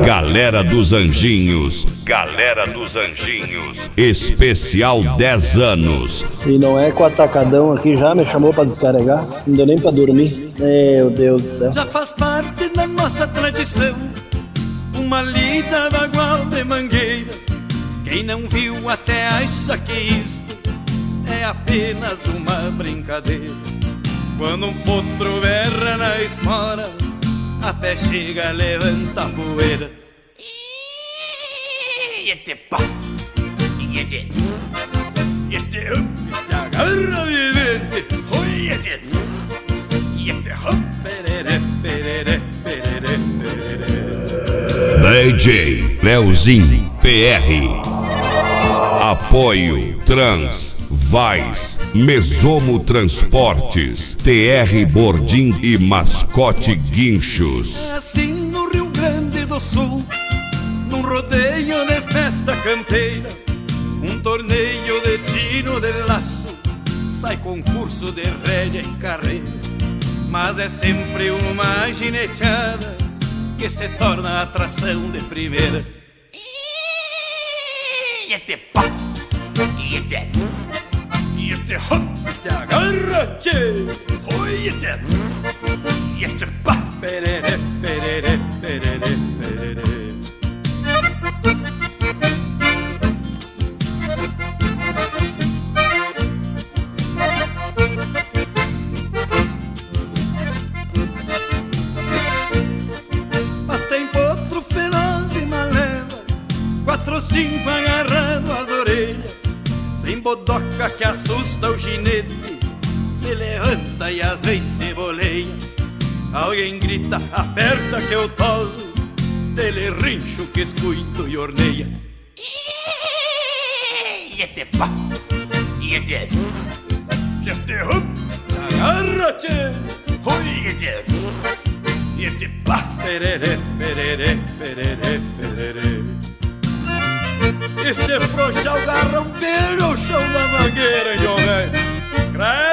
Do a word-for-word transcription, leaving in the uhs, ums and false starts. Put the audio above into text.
Galera dos Anjinhos, Galera dos Anjinhos, especial dez anos. E não é com o atacadão aqui já me chamou pra descarregar? Não deu nem pra dormir. Meu Deus do céu. Já faz parte da nossa tradição uma lida bagual de mangueira. Quem não viu até acha que isto é apenas uma brincadeira. Quando um potro berra na espora, até chega, levanta a poeira. E te pá, e te e te agarra vivente. Oi, e te e te perere, perere, perere, perere. D J Leozinho P R. Apoio Trans, Vais, Mesomo Transportes, T R Bordim e Mascote Guinchos. É assim no Rio Grande do Sul, num rodeio de festa campeira, um torneio de tiro de laço, sai concurso de rédea e carreira. Mas é sempre uma gineteada que se torna a atração de primeira. E te pá, e te e te hop, te agarra-te. Oi, e te e te pá, perere, perere, perere, perere. Mas tem potro feroz e maleva, quatro ou cinco agarrado às orelhas, sem bodoca que assusta o ginete, se levanta e às vezes se boleia. Alguém grita, aperta que eu toso, dele rincho que escuito e orneia. E te pá, e te e te hop, agarra-te. Oi, e te e te pá, perere, perere, perere, perere. E se frouxar o garrão, pega o chão da mangueira, João velho.